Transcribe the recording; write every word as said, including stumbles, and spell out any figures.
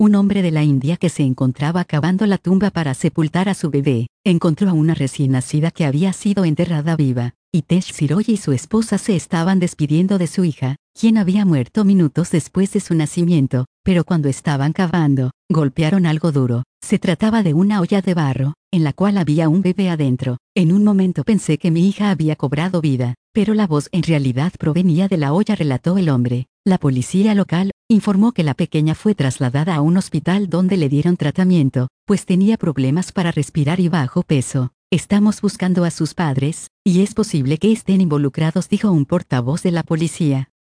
Un hombre de la India que se encontraba cavando la tumba para sepultar a su bebé, encontró a una recién nacida que había sido enterrada viva. Hitesh Roy y su esposa se estaban despidiendo de su hija, quien había muerto minutos después de su nacimiento, pero cuando estaban cavando, golpearon algo duro. Se trataba de una olla de barro, en la cual había un bebé adentro. En un momento pensé que mi hija había cobrado vida, pero la voz en realidad provenía de la olla, relató el hombre. La policía local informó que la pequeña fue trasladada a un hospital donde le dieron tratamiento, pues tenía problemas para respirar y bajo peso. Estamos buscando a sus padres, y es posible que estén involucrados, dijo un portavoz de la policía.